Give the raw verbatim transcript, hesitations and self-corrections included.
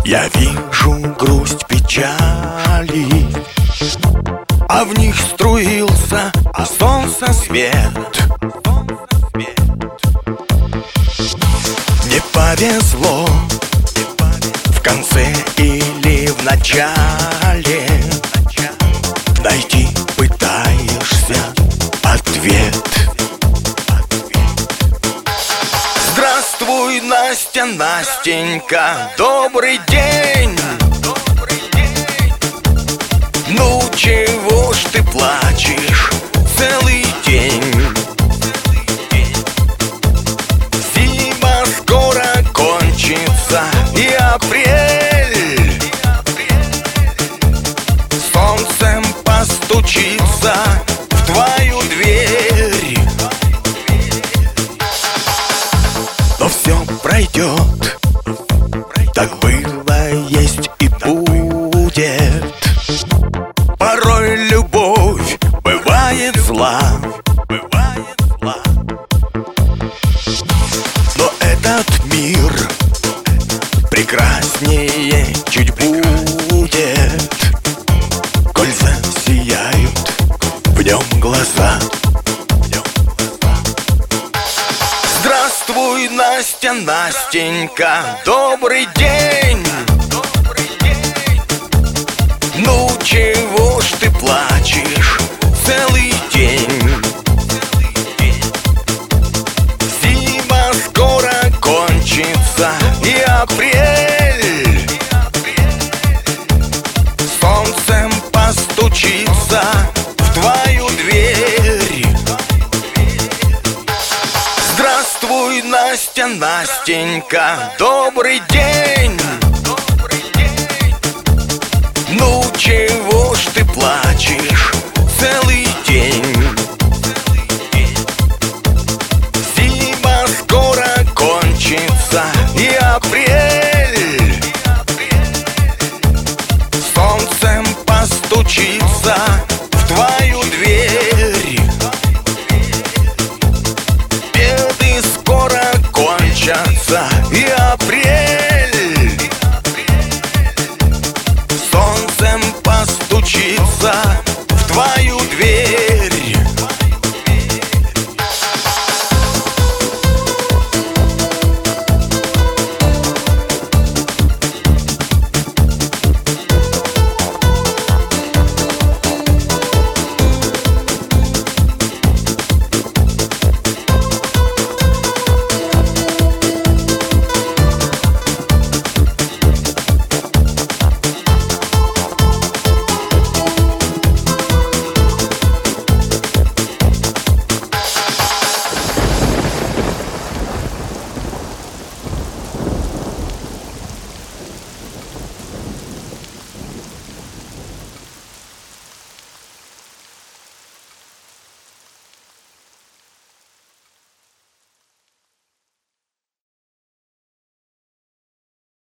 Я вижу грусть печали, а в них струился а солнца свет. Не повезло в конце или в начале, найти пытаешься ответ. Здравствуй, Настя, Настенька, добрый день. Ну чего ж ты плачешь целый день? Зима скоро кончится, и апрель солнцем постучится в твою дверь. Но все пройдет, так было, есть и будет. Порой любовь бывает зла, но этот мир прекраснее чуть будет, коль засияют в нем глаза. Здравствуй, Настя, Настенька, добрый день. Ну чего ж ты плачешь целый день? Зима скоро кончится, и апрель солнцем постучится в твою дверь. Здравствуй, Настя, Настенька, добрый день.